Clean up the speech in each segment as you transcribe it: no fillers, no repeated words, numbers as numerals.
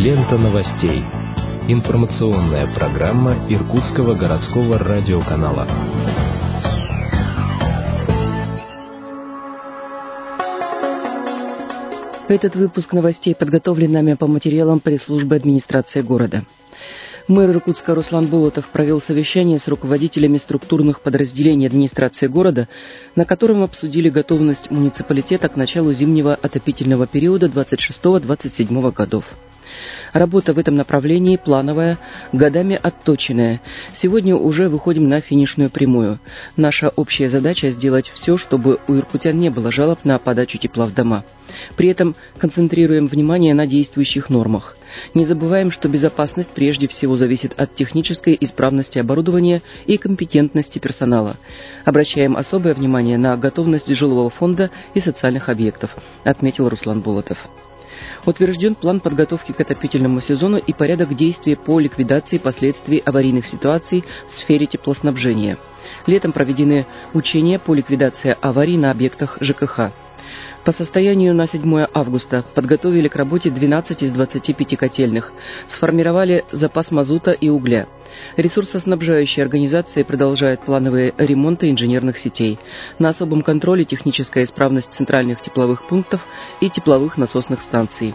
Лента новостей. Информационная программа Иркутского городского радиоканала. Этот выпуск новостей подготовлен нами по материалам пресс-службы администрации города. Мэр Иркутска Руслан Болотов провел совещание с руководителями структурных подразделений администрации города, на котором обсудили готовность муниципалитета к началу зимнего отопительного периода 26-27 годов. Работа в этом направлении плановая, годами отточенная. Сегодня уже выходим на финишную прямую. Наша общая задача — сделать все, чтобы у иркутян не было жалоб на подачу тепла в дома. При этом концентрируем внимание на действующих нормах. Не забываем, что безопасность прежде всего зависит от технической исправности оборудования и компетентности персонала. Обращаем особое внимание на готовность жилого фонда и социальных объектов, отметил Руслан Болотов. Утвержден план подготовки к отопительному сезону и порядок действий по ликвидации последствий аварийных ситуаций в сфере теплоснабжения. Летом проведены учения по ликвидации аварий на объектах ЖКХ. По состоянию на 7 августа подготовили к работе 12 из 25 котельных, сформировали запас мазута и угля. Ресурсоснабжающие организации продолжают плановые ремонты инженерных сетей. На особом контроле техническая исправность центральных тепловых пунктов и тепловых насосных станций.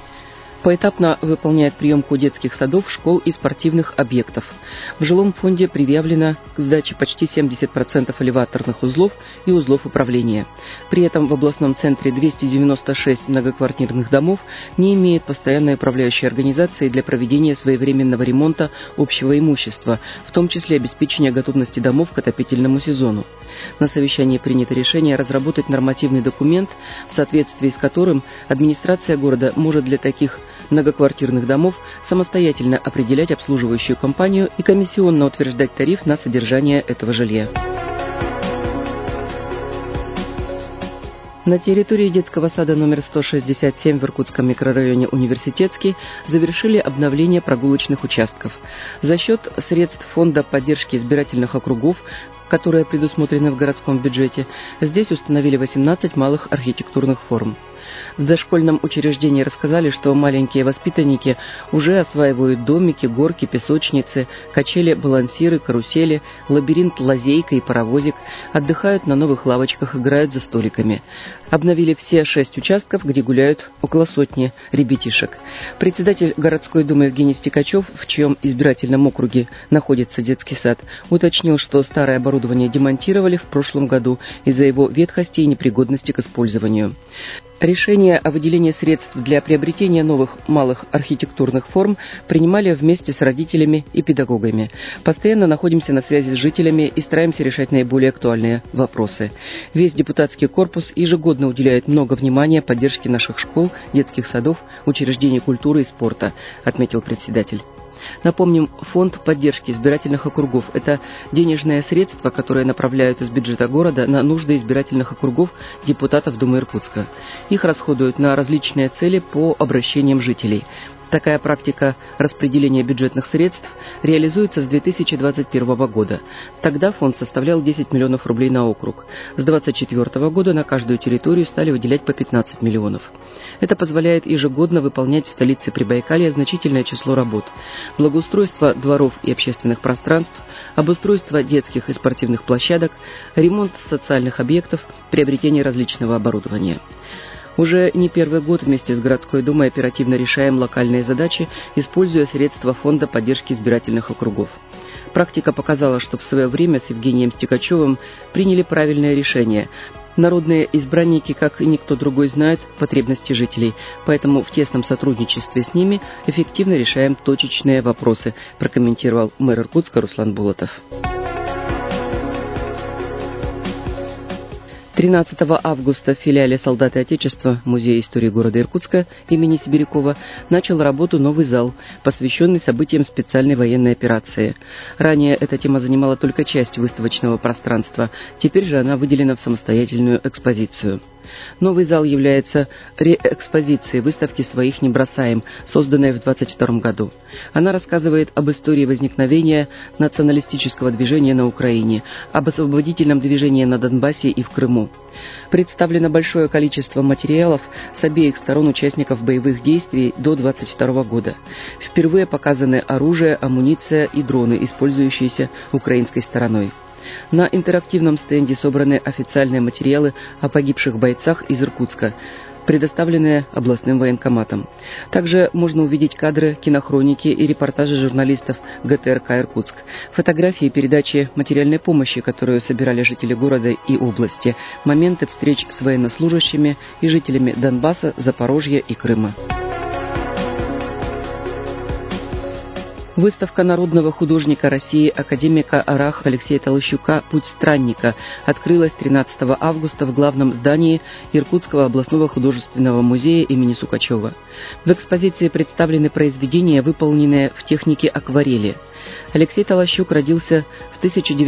Поэтапно выполняет приемку детских садов, школ и спортивных объектов. В жилом фонде предъявлено к сдаче почти 70% элеваторных узлов и узлов управления. При этом в областном центре 296 многоквартирных домов не имеют постоянной управляющей организации для проведения своевременного ремонта общего имущества, в том числе обеспечения готовности домов к отопительному сезону. На совещании принято решение разработать нормативный документ, в соответствии с которым администрация города может для таких многоквартирных домов самостоятельно определять обслуживающую компанию и комиссионно утверждать тариф на содержание этого жилья. На территории детского сада номер 167 в Иркутском микрорайоне Университетский завершили обновление прогулочных участков. За счет средств Фонда поддержки избирательных округов, которые предусмотрены в городском бюджете, здесь установили 18 малых архитектурных форм. В дошкольном учреждении рассказали, что маленькие воспитанники уже осваивают домики, горки, песочницы, качели, балансиры, карусели, лабиринт, лазейка и паровозик, отдыхают на новых лавочках, играют за столиками. Обновили все 6 участков, где гуляют около сотни ребятишек. Председатель городской думы Евгений Стекачев, в чьем избирательном округе находится детский сад, уточнил, что старое оборудование демонтировали в прошлом году из-за его ветхости и непригодности к использованию. Решение о выделении средств для приобретения новых малых архитектурных форм принимали вместе с родителями и педагогами. Постоянно находимся на связи с жителями и стараемся решать наиболее актуальные вопросы. Весь депутатский корпус ежегодно уделяет много внимания поддержке наших школ, детских садов, учреждений культуры и спорта, отметил председатель. Напомним, фонд поддержки избирательных округов – это денежные средства, которые направляют из бюджета города на нужды избирательных округов депутатов Думы Иркутска. Их расходуют на различные цели по обращениям жителей. Такая практика распределения бюджетных средств реализуется с 2021 года. Тогда фонд составлял 10 миллионов рублей на округ. С 2024 года на каждую территорию стали выделять по 15 миллионов. Это позволяет ежегодно выполнять в столице Прибайкалья значительное число работ: благоустройство дворов и общественных пространств, обустройство детских и спортивных площадок, ремонт социальных объектов, приобретение различного оборудования. Уже не первый год вместе с городской думой оперативно решаем локальные задачи, используя средства Фонда поддержки избирательных округов. Практика показала, что в свое время с Евгением Стекачевым приняли правильное решение. Народные избранники, как и никто другой, знают потребности жителей, поэтому в тесном сотрудничестве с ними эффективно решаем точечные вопросы, прокомментировал мэр Иркутска Руслан Болотов. 13 августа в филиале «Солдаты Отечества» Музея истории города Иркутска имени Сибирякова начал работу новый зал, посвященный событиям специальной военной операции. Ранее эта тема занимала только часть выставочного пространства, теперь же она выделена в самостоятельную экспозицию. Новый зал является реэкспозицией выставки «Своих не бросаем», созданной в 1922 году. Она рассказывает об истории возникновения националистического движения на Украине, об освободительном движении на Донбассе и в Крыму. Представлено большое количество материалов с обеих сторон участников боевых действий до 1922 года. Впервые показаны оружие, амуниция и дроны, использующиеся украинской стороной. На интерактивном стенде собраны официальные материалы о погибших бойцах из Иркутска, предоставленные областным военкоматом. Также можно увидеть кадры кинохроники и репортажи журналистов ГТРК «Иркутск», фотографии и передачи материальной помощи, которую собирали жители города и области, моменты встреч с военнослужащими и жителями Донбасса, Запорожья и Крыма. Выставка народного художника России академика АРАХ Алексея Толощука «Путь странника» открылась 13 августа в главном здании Иркутского областного художественного музея имени Сукачева. В экспозиции представлены произведения, выполненные в технике акварели. Алексей Толощук родился в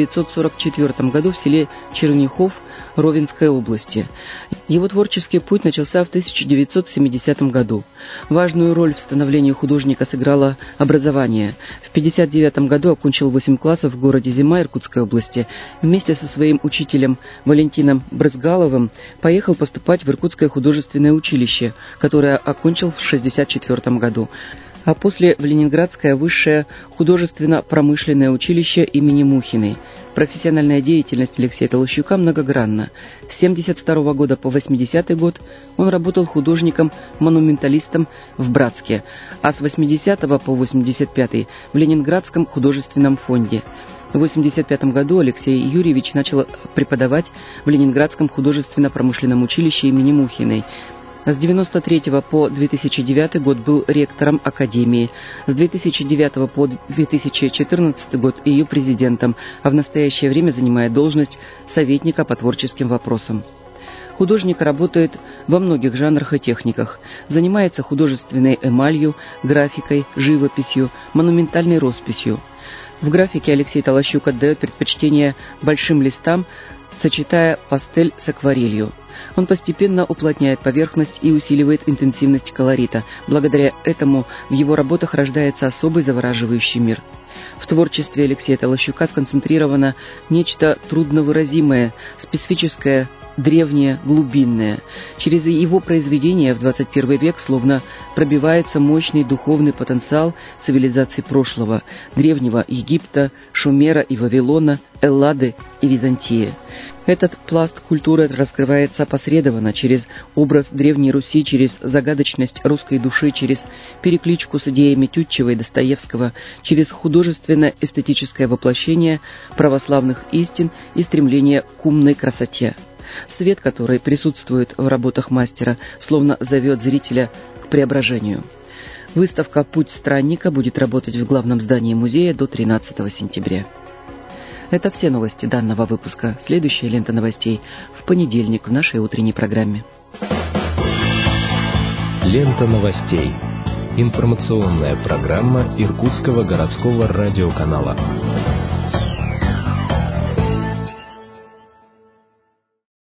1944 году в селе Черняхов Ровенской области. Его творческий путь начался в 1970 году. Важную роль в становлении художника сыграло образование. В 1959 году окончил 8 классов в городе Зима Иркутской области. Вместе со своим учителем Валентином Брызгаловым поехал поступать в Иркутское художественное училище, которое окончил в 1964 году. А после в Ленинградское высшее художественно-промышленное училище имени Мухиной. Профессиональная деятельность Алексея Толощука многогранна. С 1972 года по 1980 год он работал художником-монументалистом в Братске, а с 1980 по 1985 в Ленинградском художественном фонде. В 1985 году Алексей Юрьевич начал преподавать в Ленинградском художественно-промышленном училище имени Мухиной. С 1993 по 2009 год был ректором Академии, с 2009 по 2014 год ее президентом, а в настоящее время занимает должность советника по творческим вопросам. Художник работает во многих жанрах и техниках, занимается художественной эмалью, графикой, живописью, монументальной росписью. В графике Алексей Толощук отдает предпочтение большим листам, сочетая пастель с акварелью. Он постепенно уплотняет поверхность и усиливает интенсивность колорита. Благодаря этому в его работах рождается особый завораживающий мир. В творчестве Алексея Толощука сконцентрировано нечто трудновыразимое, специфическое, древнее, глубинное. Через его произведения в 21 век словно пробивается мощный духовный потенциал цивилизаций прошлого, древнего Египта, Шумера и Вавилона, Эллады и Византии. Этот пласт культуры раскрывается опосредованно через образ Древней Руси, через загадочность русской души, через перекличку с идеями Тютчева и Достоевского, через художественно-эстетическое воплощение православных истин и стремление к умной красоте. Свет, который присутствует в работах мастера, словно зовет зрителя к преображению. Выставка «Путь странника» будет работать в главном здании музея до 13 сентября. Это все новости данного выпуска. Следующая лента новостей в понедельник в нашей утренней программе. Лента новостей. Информационная программа Иркутского городского радиоканала.